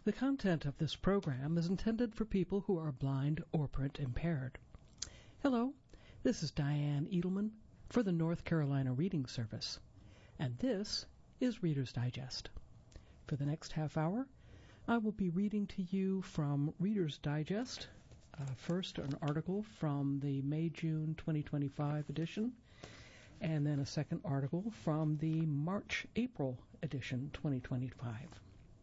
The content of this program is intended for people who are blind or print impaired. Hello, this is Diane Edelman for the North Carolina Reading Service, and this is Reader's Digest. For the next half hour, I will be reading to you from Reader's Digest, first an article from the May-June 2025 edition, and then a second article from the March-April edition 2025.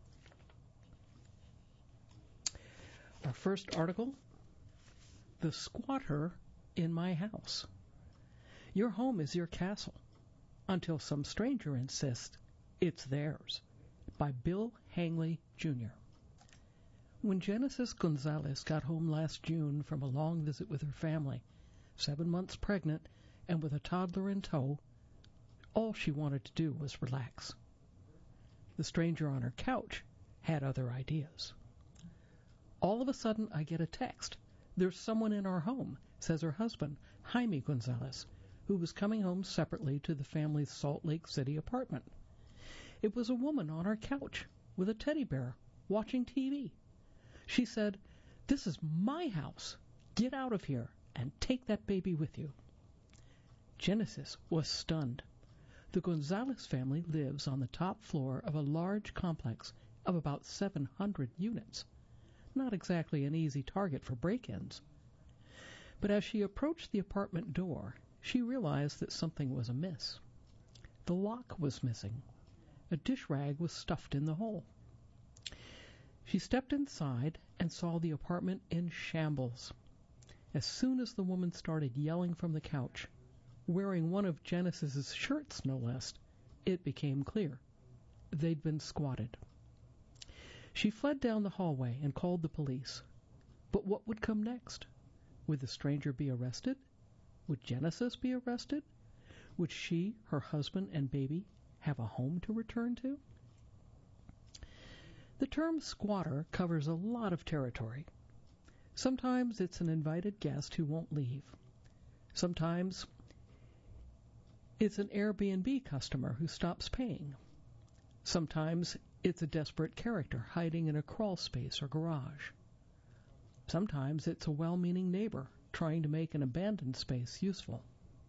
Our first article, The Squatter in My House. Your home is your castle, until some stranger insists it's theirs, by Bill Hangley, Jr. When Genesis Gonzalez got home last June from a long visit with her family, 7 months pregnant and with a toddler in tow, all she wanted to do was relax. The stranger on her couch had other ideas. All of a sudden, I get a text. There's someone in our home, says her husband, Jaime Gonzalez, who was coming home separately to the family's Salt Lake City apartment. It was a woman on our couch with a teddy bear watching TV. She said, "This is my house. Get out of here and take that baby with you." Genesis was stunned. The Gonzalez family lives on the top floor of a large complex of about 700 units. Not exactly an easy target for break-ins. But as she approached the apartment door, she realized that something was amiss. The lock was missing. A dish rag was stuffed in the hole. She stepped inside and saw the apartment in shambles. As soon as the woman started yelling from the couch, wearing one of Genesis's shirts no less, it became clear. They'd been squatted. She fled down the hallway and called the police. But what would come next? Would the stranger be arrested? Would Genesis be arrested? Would she, her husband, and baby have a home to return to? The term squatter covers a lot of territory. Sometimes it's an invited guest who won't leave. Sometimes it's an Airbnb customer who stops paying. Sometimes it's a desperate character hiding in a crawl space or garage. Sometimes it's a well-meaning neighbor trying to make an abandoned space useful.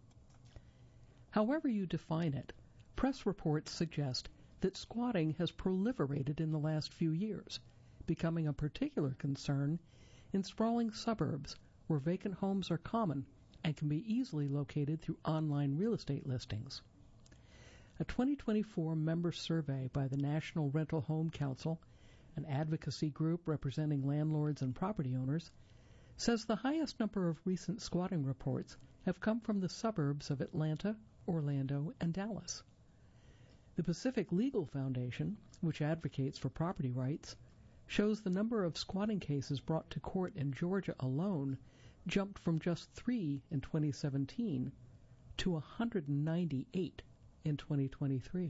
However you define it, press reports suggest that squatting has proliferated in the last few years, becoming a particular concern in sprawling suburbs where vacant homes are common and can be easily located through online real estate listings. A 2024 member survey by the National Rental Home Council, an advocacy group representing landlords and property owners, says the highest number of recent squatting reports have come from the suburbs of Atlanta, Orlando, and Dallas. The Pacific Legal Foundation, which advocates for property rights, shows the number of squatting cases brought to court in Georgia alone jumped from just 3 in 2017 to 198 in 2023.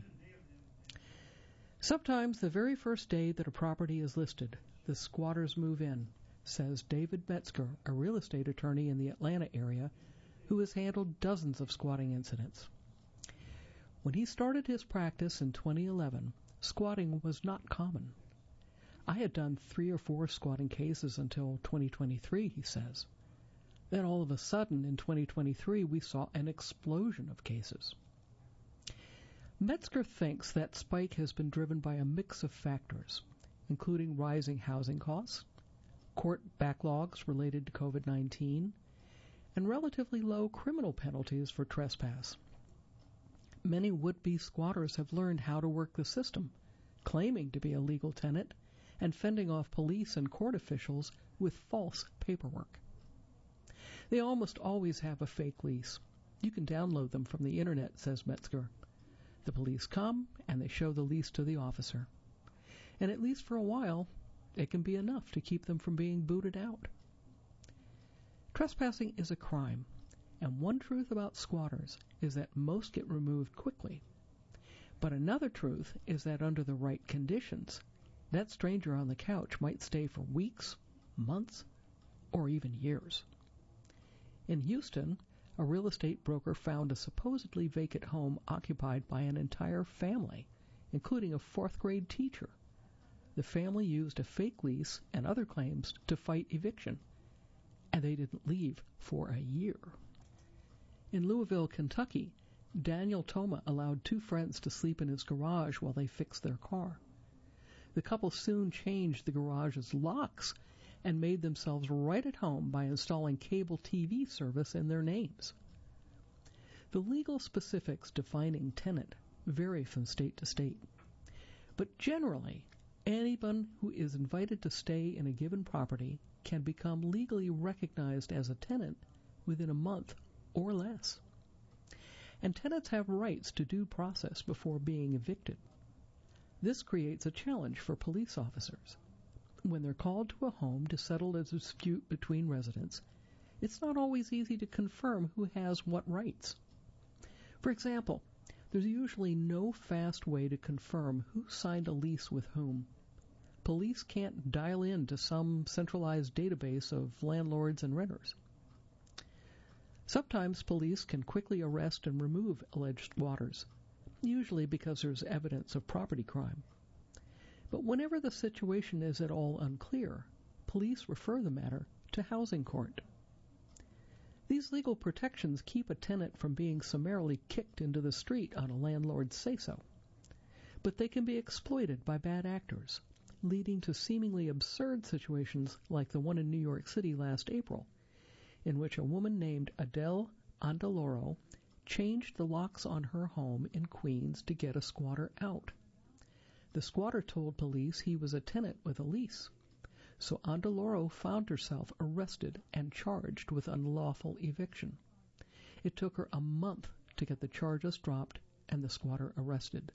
Sometimes the very first day that a property is listed, the squatters move in, says David Metzger, a real estate attorney in the Atlanta area who has handled dozens of squatting incidents. When he started his practice in 2011, squatting was not common. I had done 3 or 4 squatting cases until 2023, he says. Then all of a sudden in 2023 we saw an explosion of cases. Metzger thinks that spike has been driven by a mix of factors, including rising housing costs, court backlogs related to COVID-19, and relatively low criminal penalties for trespass. Many would-be squatters have learned how to work the system, claiming to be a legal tenant and fending off police and court officials with false paperwork. They almost always have a fake lease. You can download them from the internet, says Metzger. The police come, and they show the lease to the officer. And at least for a while, it can be enough to keep them from being booted out. Trespassing is a crime, and one truth about squatters is that most get removed quickly. But another truth is that under the right conditions, that stranger on the couch might stay for weeks, months, or even years. In Houston, a real estate broker found a supposedly vacant home occupied by an entire family, including a 4th-grade teacher. the family used a fake lease and other claims to fight eviction, and they didn't leave for a year. In Louisville, Kentucky, Daniel Toma allowed 2 friends to sleep in his garage while they fixed their car. The couple soon changed the garage's locks and made themselves right at home by installing cable TV service in their names. The legal specifics defining tenant vary from state to state, but generally, anyone who is invited to stay in a given property can become legally recognized as a tenant within a month or less. And tenants have rights to due process before being evicted. This creates a challenge for police officers. When they're called to a home to settle a dispute between residents, it's not always easy to confirm who has what rights. For example, there's usually no fast way to confirm who signed a lease with whom. Police can't dial into some centralized database of landlords and renters. Sometimes police can quickly arrest and remove alleged squatters, usually because there's evidence of property crime. But whenever the situation is at all unclear, police refer the matter to housing court. These legal protections keep a tenant from being summarily kicked into the street on a landlord's say-so. But they can be exploited by bad actors, leading to seemingly absurd situations like the one in New York City last April, in which a woman named Adele Andaloro changed the locks on her home in Queens to get a squatter out. The squatter told police he was a tenant with a lease, so Andaloro found herself arrested and charged with unlawful eviction. It took her a month to get the charges dropped and the squatter arrested.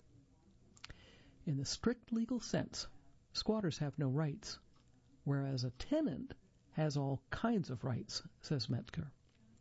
In the strict legal sense, squatters have no rights, whereas a tenant has all kinds of rights, says Metzger.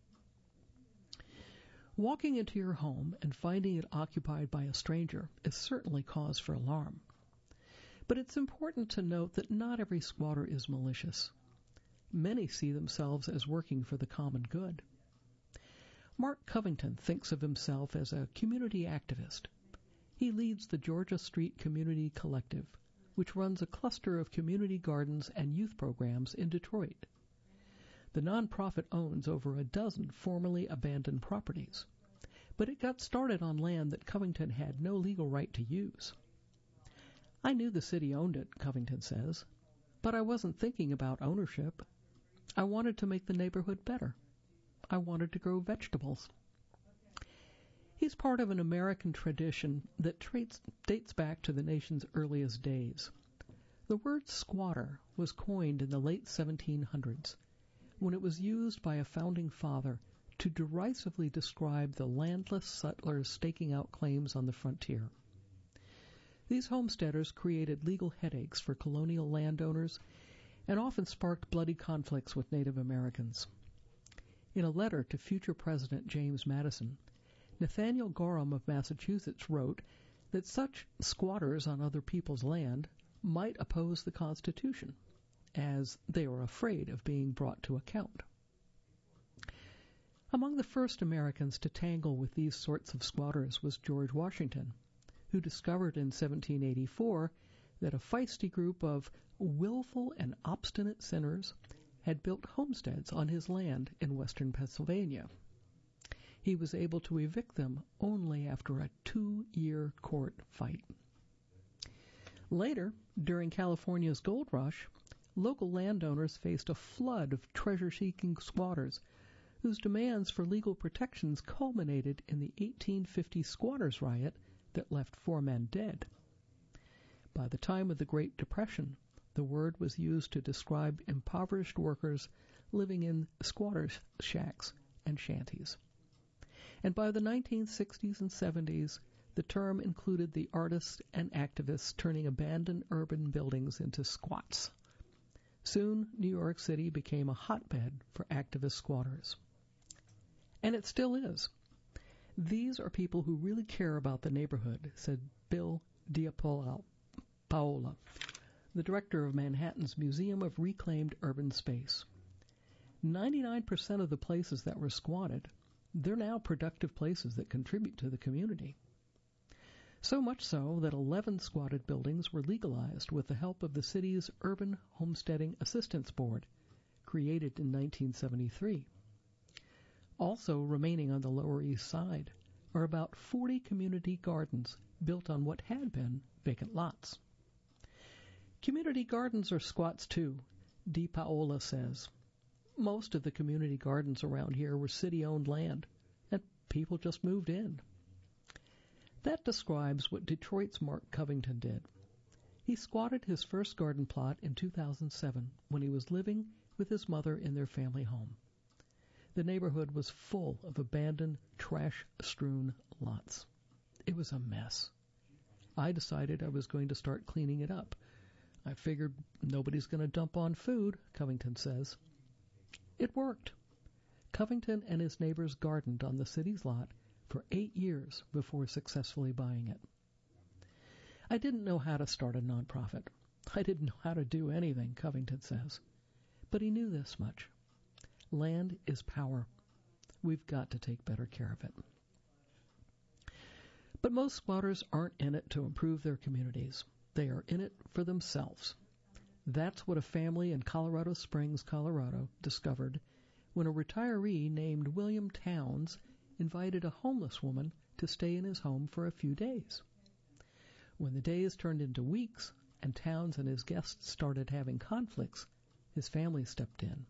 Walking into your home and finding it occupied by a stranger is certainly cause for alarm. But it's important to note that not every squatter is malicious. Many see themselves as working for the common good. Mark Covington thinks of himself as a community activist. He leads the Georgia Street Community Collective, which runs a cluster of community gardens and youth programs in Detroit. The nonprofit owns over a dozen formerly abandoned properties, but it got started on land that Covington had no legal right to use. I knew the city owned it, Covington says, but I wasn't thinking about ownership. I wanted to make the neighborhood better. I wanted to grow vegetables. He's part of an American tradition that dates back to the nation's earliest days. The word squatter was coined in the late 1700s, when it was used by a founding father to derisively describe the landless settlers staking out claims on the frontier. These homesteaders created legal headaches for colonial landowners and often sparked bloody conflicts with Native Americans. In a letter to future President James Madison, Nathaniel Gorham of Massachusetts wrote that such squatters on other people's land might oppose the Constitution, as they were afraid of being brought to account. Among the first Americans to tangle with these sorts of squatters was George Washington, who discovered in 1784 that a feisty group of willful and obstinate sinners had built homesteads on his land in western Pennsylvania. He was able to evict them only after a 2-year court fight. Later, during California's gold rush, local landowners faced a flood of treasure-seeking squatters whose demands for legal protections culminated in the 1850 squatters' riot that left 4 men dead. By the time of the Great Depression, the word was used to describe impoverished workers living in squatters' shacks and shanties. And by the 1960s and 70s, the term included the artists and activists turning abandoned urban buildings into squats. Soon, New York City became a hotbed for activist squatters. And it still is. These are people who really care about the neighborhood, said Bill DiPaola, the director of Manhattan's Museum of Reclaimed Urban Space. 99% of the places that were squatted, they're now productive places that contribute to the community. So much so that 11 squatted buildings were legalized with the help of the city's Urban Homesteading Assistance Board, created in 1973. Also remaining on the Lower East Side are about 40 community gardens built on what had been vacant lots. Community gardens are squats too, Di Paola says. Most of the community gardens around here were city-owned land, and people just moved in. That describes what Detroit's Mark Covington did. He squatted his first garden plot in 2007 when he was living with his mother in their family home. The neighborhood was full of abandoned, trash-strewn lots. It was a mess. I decided I was going to start cleaning it up. I figured nobody's going to dump on food, Covington says. It worked. Covington and his neighbors gardened on the city's lot for 8 years before successfully buying it. I didn't know how to start a nonprofit. I didn't know how to do anything, Covington says. But he knew this much. Land is power. We've got to take better care of it. But most squatters aren't in it to improve their communities. They are in it for themselves. That's what a family in Colorado Springs, Colorado, discovered when a retiree named William Towns invited a homeless woman to stay in his home for a few days. When the days turned into weeks and Towns and his guests started having conflicts, his family stepped in.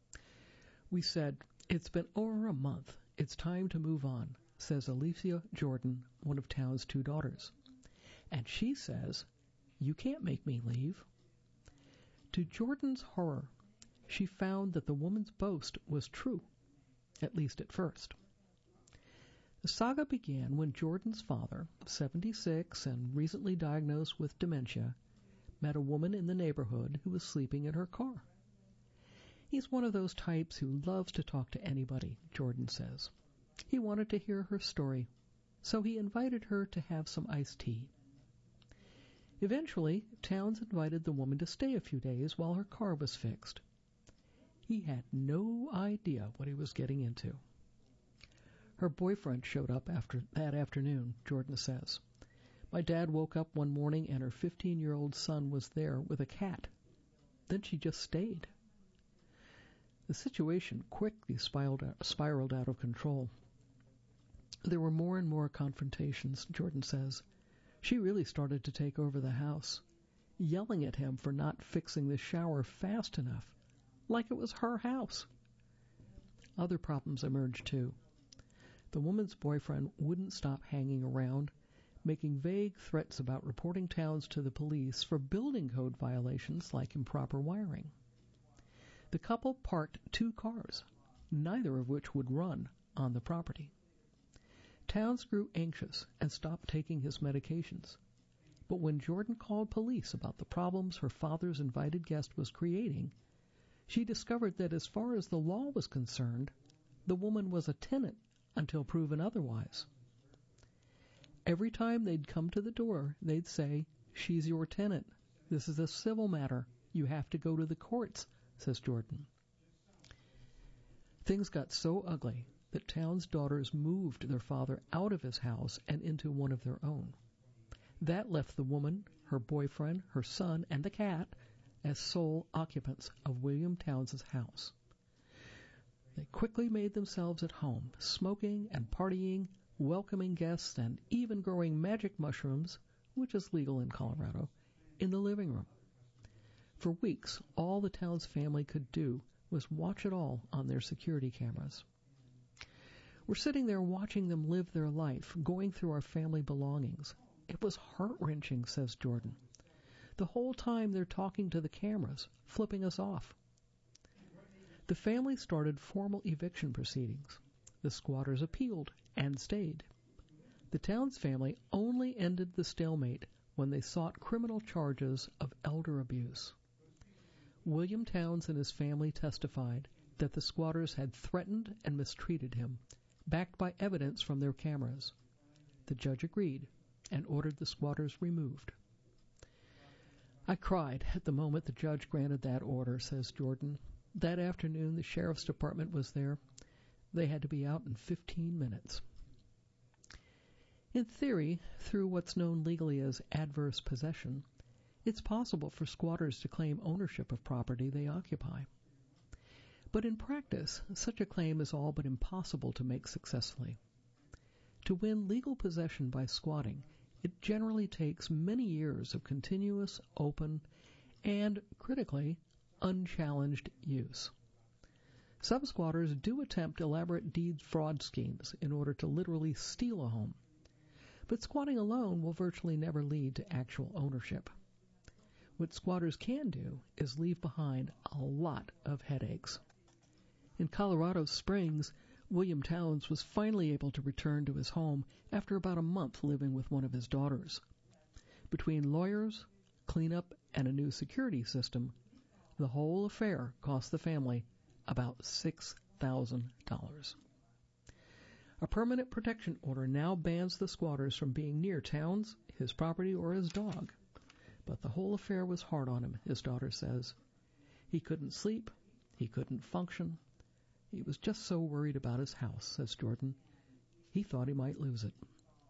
We said, "It's been over a month. It's time to move on," says Alicia Jordan, one of Towns' 2 daughters. And she says, "You can't make me leave." To Jordan's horror, she found that the woman's boast was true, at least at first. The saga began when Jordan's father, 76 and recently diagnosed with dementia, met a woman in the neighborhood who was sleeping in her car. He's one of those types who loves to talk to anybody, Jordan says. He wanted to hear her story, so he invited her to have some iced tea. Eventually, Towns invited the woman to stay a few days while her car was fixed. He had no idea what he was getting into. Her boyfriend showed up that afternoon, Jordan says. My dad woke up one morning and her 15-year-old son was there with a cat. Then she just stayed. The situation quickly spiraled out of control. There were more and more confrontations, Jordan says. She really started to take over the house, yelling at him for not fixing the shower fast enough, like it was her house. Other problems emerged too. The woman's boyfriend wouldn't stop hanging around, making vague threats about reporting Towns to the police for building code violations like improper wiring. The couple parked 2 cars, neither of which would run on the property. Towns grew anxious and stopped taking his medications. But when Jordan called police about the problems her father's invited guest was creating, she discovered that as far as the law was concerned, the woman was a tenant until proven otherwise. Every time they'd come to the door, they'd say, "She's your tenant. This is a civil matter. You have to go to the courts," says Jordan. Things got so ugly that Towns' daughters moved their father out of his house and into one of their own. That left the woman, her boyfriend, her son, and the cat as sole occupants of William Towns' house. They quickly made themselves at home, smoking and partying, welcoming guests, and even growing magic mushrooms, which is legal in Colorado, in the living room. For weeks, all the Towns family could do was watch it all on their security cameras. We're sitting there watching them live their life, going through our family belongings. It was heart-wrenching, says Jordan. The whole time they're talking to the cameras, flipping us off. The family started formal eviction proceedings. The squatters appealed and stayed. The Towns family only ended the stalemate when they sought criminal charges of elder abuse. William Towns and his family testified that the squatters had threatened and mistreated him, backed by evidence from their cameras. The judge agreed and ordered the squatters removed. I cried at the moment the judge granted that order, says Jordan. That afternoon, the sheriff's department was there. They had to be out in 15 minutes. In theory, through what's known legally as adverse possession, it's possible for squatters to claim ownership of property they occupy. But in practice, such a claim is all but impossible to make successfully. To win legal possession by squatting, it generally takes many years of continuous, open, and, critically, unchallenged use. Some squatters do attempt elaborate deed fraud schemes in order to literally steal a home, but squatting alone will virtually never lead to actual ownership. What squatters can do is leave behind a lot of headaches. In Colorado Springs, William Towns was finally able to return to his home after about a month living with one of his daughters. Between lawyers, cleanup, and a new security system, the whole affair cost the family about $6,000. A permanent protection order now bans the squatters from being near Towns, his property, or his dog. But the whole affair was hard on him, his daughter says. He couldn't sleep. He couldn't function. He was just so worried about his house, says Jordan. He thought he might lose it.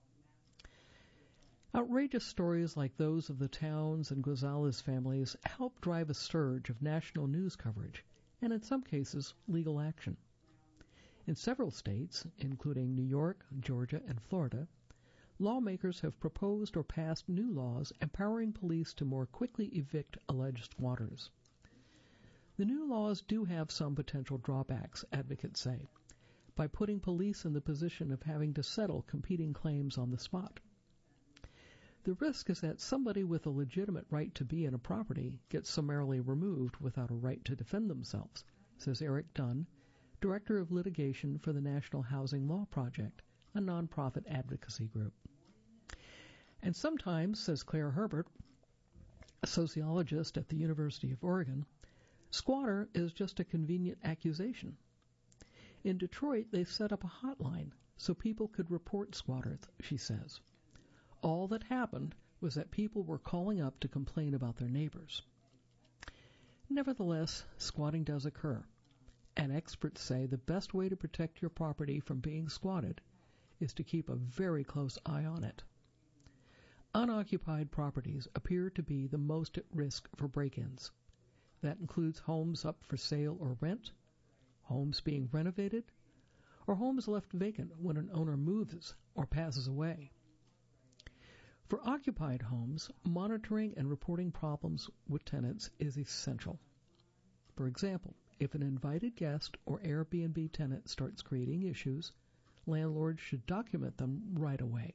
Outrageous stories like those of the Towns and Gonzalez families help drive a surge of national news coverage, and in some cases, legal action. In several states, including New York, Georgia, and Florida, lawmakers have proposed or passed new laws empowering police to more quickly evict alleged squatters. The new laws do have some potential drawbacks, advocates say, by putting police in the position of having to settle competing claims on the spot. The risk is that somebody with a legitimate right to be in a property gets summarily removed without a right to defend themselves, says Eric Dunn, Director of Litigation for the National Housing Law Project, a nonprofit advocacy group. And sometimes, says Claire Herbert, a sociologist at the University of Oregon, squatter is just a convenient accusation. In Detroit, they set up a hotline so people could report squatters, she says. All that happened was that people were calling up to complain about their neighbors. Nevertheless, squatting does occur, and experts say the best way to protect your property from being squatted is to keep a very close eye on it. Unoccupied properties appear to be the most at risk for break-ins. That includes homes up for sale or rent, homes being renovated, or homes left vacant when an owner moves or passes away. For occupied homes, monitoring and reporting problems with tenants is essential. For example, if an invited guest or Airbnb tenant starts creating issues, landlords should document them right away.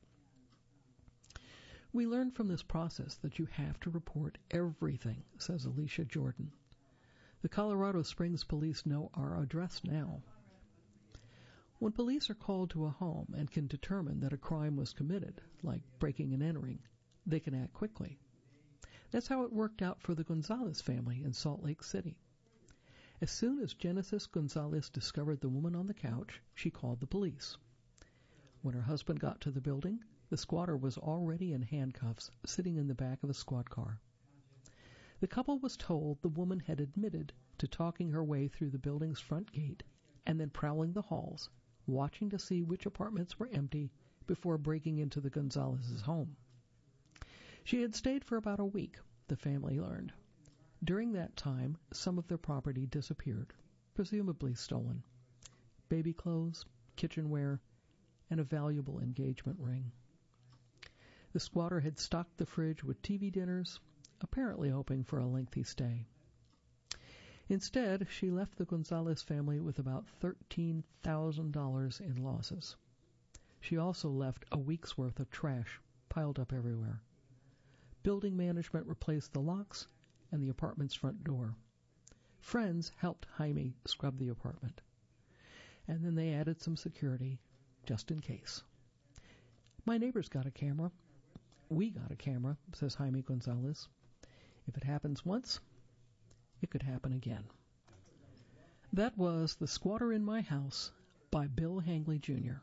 We learned from this process that you have to report everything, says Alicia Jordan. The Colorado Springs police know our address now. When police are called to a home and can determine that a crime was committed, like breaking and entering, they can act quickly. That's how it worked out for the Gonzalez family in Salt Lake City. As soon as Genesis Gonzalez discovered the woman on the couch, she called the police. When her husband got to the building, the squatter was already in handcuffs, sitting in the back of a squad car. The couple was told the woman had admitted to talking her way through the building's front gate and then prowling the halls, watching to see which apartments were empty before breaking into the Gonzalez's home. She had stayed for about a week, the family learned. During that time, some of their property disappeared, presumably stolen. Baby clothes, kitchenware, and a valuable engagement ring. The squatter had stocked the fridge with TV dinners, apparently hoping for a lengthy stay. Instead, she left the Gonzalez family with about $13,000 in losses. She also left a week's worth of trash piled up everywhere. Building management replaced the locks and the apartment's front door. Friends helped Jaime scrub the apartment. And then they added some security, just in case. My neighbors got a camera. We got a camera, says Jaime Gonzalez. If it happens once, it could happen again. That was The Squatter in My House by Bill Hangley, Jr.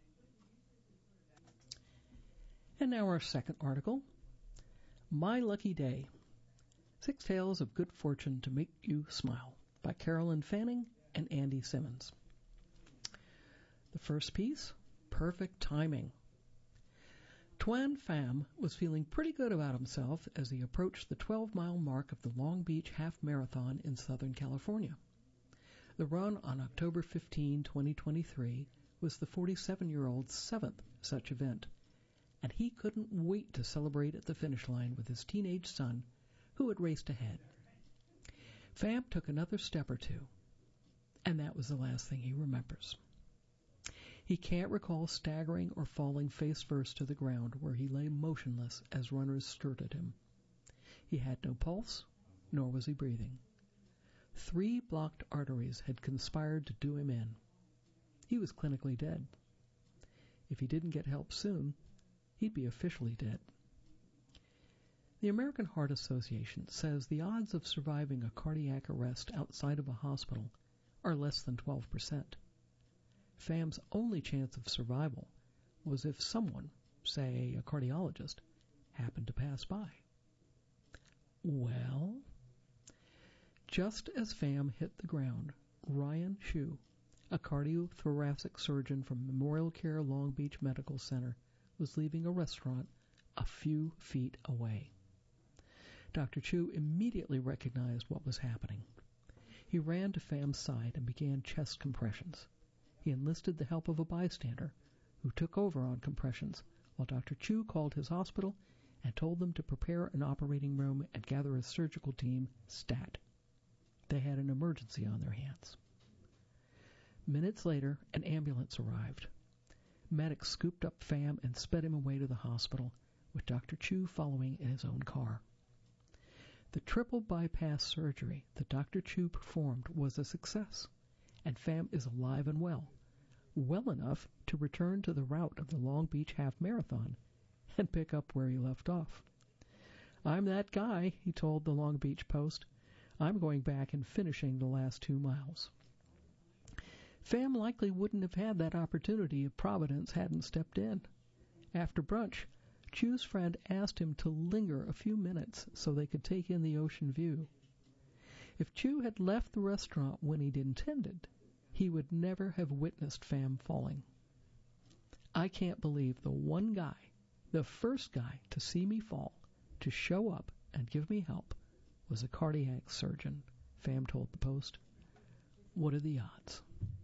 And now our second article, My Lucky Day, 6 Tales of Good Fortune to Make You Smile by Carolyn Fanning and Andy Simmons. The first piece, Perfect Timing. Tuan Pham was feeling pretty good about himself as he approached the 12-mile mark of the Long Beach Half Marathon in Southern California. The run on October 15, 2023 was the 47-year-old's seventh such event, and he couldn't wait to celebrate at the finish line with his teenage son, who had raced ahead. Pham took another step or two, and that was the last thing he remembers. He can't recall staggering or falling face first to the ground where he lay motionless as runners skirted him. He had no pulse, nor was he breathing. 3 blocked arteries had conspired to do him in. He was clinically dead. If he didn't get help soon, he'd be officially dead. The American Heart Association says the odds of surviving a cardiac arrest outside of a hospital are less than 12%. Pham's only chance of survival was if someone, say a cardiologist, happened to pass by. Well, just as Pham hit the ground, Ryan Chu, a cardiothoracic surgeon from Memorial Care Long Beach Medical Center, was leaving a restaurant a few feet away. Dr. Chu immediately recognized what was happening. He ran to Pham's side and began chest compressions. He enlisted the help of a bystander, who took over on compressions, while Dr. Chu called his hospital and told them to prepare an operating room and gather a surgical team stat. They had an emergency on their hands. Minutes later, an ambulance arrived. Medics scooped up Pham and sped him away to the hospital, with Dr. Chu following in his own car. The triple bypass surgery that Dr. Chu performed was a success, and Pham is alive and well enough to return to the route of the Long Beach Half Marathon and pick up where he left off. "I'm that guy," he told the Long Beach Post. "I'm going back and finishing the last 2 miles." Pham likely wouldn't have had that opportunity if Providence hadn't stepped in. After brunch, Chu's friend asked him to linger a few minutes so they could take in the ocean view. If Chu had left the restaurant when he'd intended, he would never have witnessed Pham falling. "I can't believe the one guy, the first guy to see me fall, to show up and give me help, was a cardiac surgeon," Pham told the Post. What are the odds?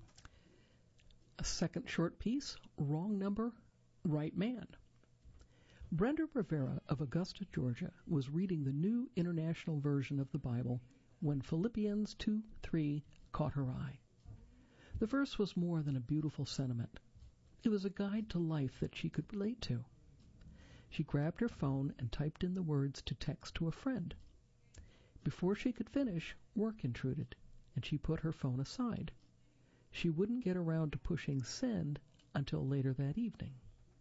A second short piece, Wrong Number, Right Man. Brenda Rivera of Augusta, Georgia, was reading the New International Version of the Bible when Philippians 2:3 caught her eye. The verse was more than a beautiful sentiment. It was a guide to life that she could relate to. She grabbed her phone and typed in the words to text to a friend. Before she could finish, work intruded, and she put her phone aside. She wouldn't get around to pushing send until later that evening.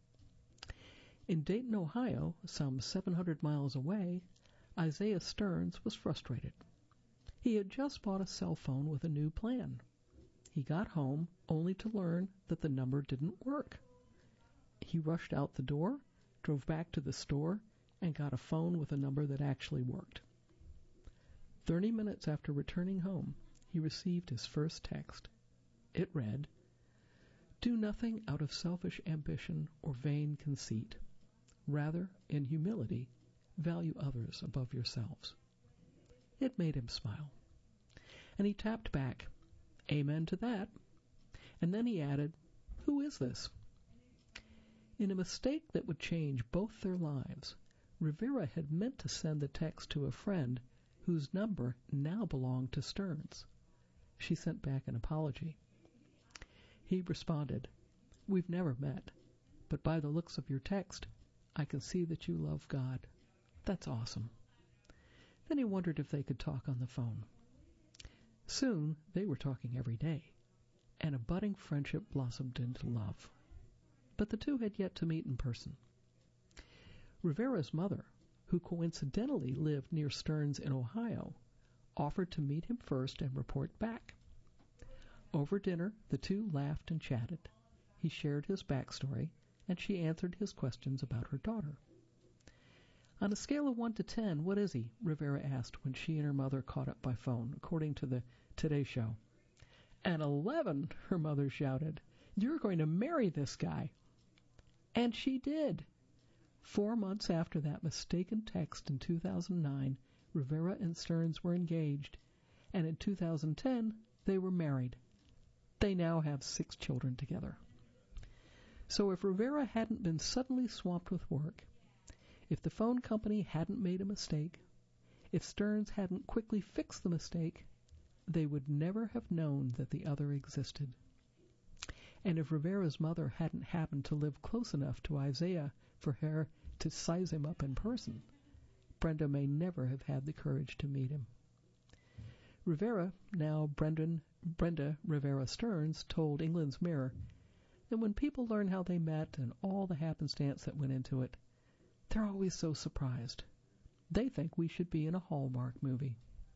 In Dayton, Ohio, some 700 miles away, Isaiah Stearns was frustrated. He had just bought a cell phone with a new plan. He got home only to learn that the number didn't work. He rushed out the door, drove back to the store, and got a phone with a number that actually worked. 30 minutes after returning home, he received his first text. It read, "Do nothing out of selfish ambition or vain conceit. Rather, in humility, value others above yourselves." It made him smile. And he tapped back, "Amen to that." And then he added, "Who is this?" In a mistake that would change both their lives, Rivera had meant to send the text to a friend whose number now belonged to Stearns. She sent back an apology. He responded, "We've never met, but by the looks of your text, I can see that you love God. That's awesome." Then he wondered if they could talk on the phone. Soon they were talking every day, and a budding friendship blossomed into love. But the two had yet to meet in person. Rivera's mother, who coincidentally lived near Stearns in Ohio, offered to meet him first and report back. Over dinner, the two laughed and chatted. He shared his backstory, and she answered his questions about her daughter. "On a scale of 1 to 10, what is he?" Rivera asked when she and her mother caught up by phone, according to the Today Show. "An 11," her mother shouted. "You're going to marry this guy." And she did. 4 months after that mistaken text in 2009, Rivera and Stearns were engaged, and in 2010, they were married. They now have 6 children together. So if Rivera hadn't been suddenly swamped with work, if the phone company hadn't made a mistake, if Stearns hadn't quickly fixed the mistake, they would never have known that the other existed. And if Rivera's mother hadn't happened to live close enough to Isaiah for her to size him up in person, Brenda may never have had the courage to meet him. Rivera, now Brenda Rivera Stearns, told England's Mirror that when people learn how they met and all the happenstance that went into it, they're always so surprised. They think we should be in a Hallmark movie.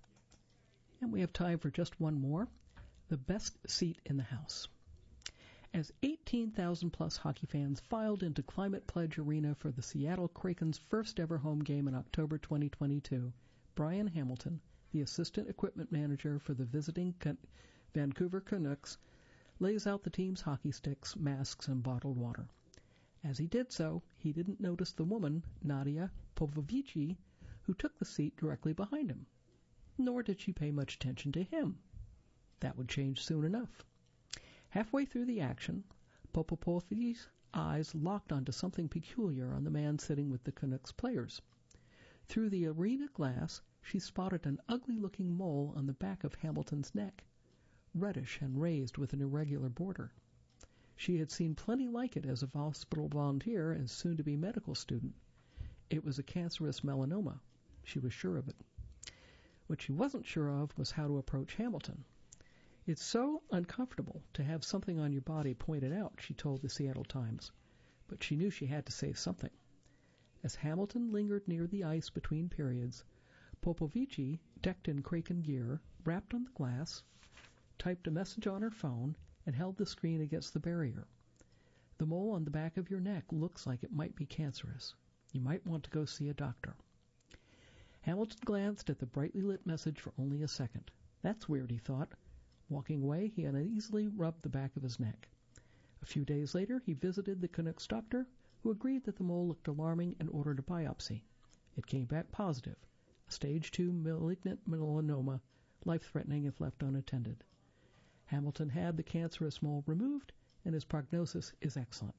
And we have time for just one more, the best seat in the house. As 18,000-plus hockey fans filed into Climate Pledge Arena for the Seattle Kraken's first ever home game in October 2022, Brian Hamilton, the assistant equipment manager for the visiting Vancouver Canucks, lays out the team's hockey sticks, masks, and bottled water. As he did so, he didn't notice the woman, Nadia Popovici, who took the seat directly behind him. Nor did she pay much attention to him. That would change soon enough. Halfway through the action, Popovici's eyes locked onto something peculiar on the man sitting with the Canucks players. Through the arena glass, she spotted an ugly-looking mole on the back of Hamilton's neck, reddish and raised with an irregular border. She had seen plenty like it as a hospital volunteer and soon-to-be medical student. It was a cancerous melanoma. She was sure of it. What she wasn't sure of was how to approach Hamilton. It's so uncomfortable to have something on your body pointed out, she told the Seattle Times, but she knew she had to say something. As Hamilton lingered near the ice between periods, Popovici, decked in Kraken gear, rapped on the glass, typed a message on her phone, and held the screen against the barrier. The mole on the back of your neck looks like it might be cancerous. You might want to go see a doctor. Hamilton glanced at the brightly lit message for only a second. That's weird, he thought. Walking away, he uneasily rubbed the back of his neck. A few days later, he visited the Canucks doctor, who agreed that the mole looked alarming and ordered a biopsy. It came back positive, a stage 2 malignant melanoma, life-threatening if left unattended. Hamilton had the cancerous mole removed, and his prognosis is excellent.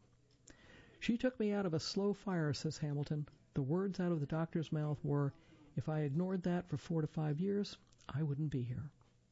She took me out of a slow fire, says Hamilton. The words out of the doctor's mouth were, if I ignored that for 4 to 5 years, I wouldn't be here.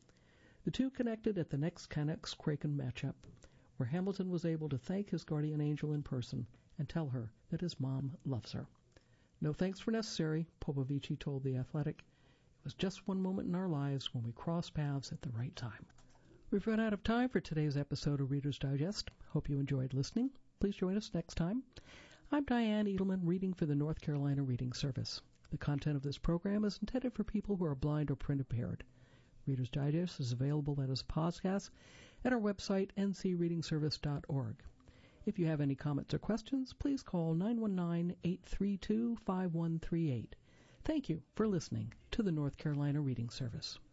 The two connected at the next Canucks-Kraken matchup, where Hamilton was able to thank his guardian angel in person and tell her that his mom loves her. No thanks were necessary, Popovici told The Athletic. It was just one moment in our lives when we crossed paths at the right time. We've run out of time for today's episode of Reader's Digest. Hope you enjoyed listening. Please join us next time. I'm Diane Edelman, reading for the North Carolina Reading Service. The content of this program is intended for people who are blind or print impaired. Reader's Digest is available as a podcast at our website, ncreadingservice.org. If you have any comments or questions, please call 919-832-5138. Thank you for listening to the North Carolina Reading Service.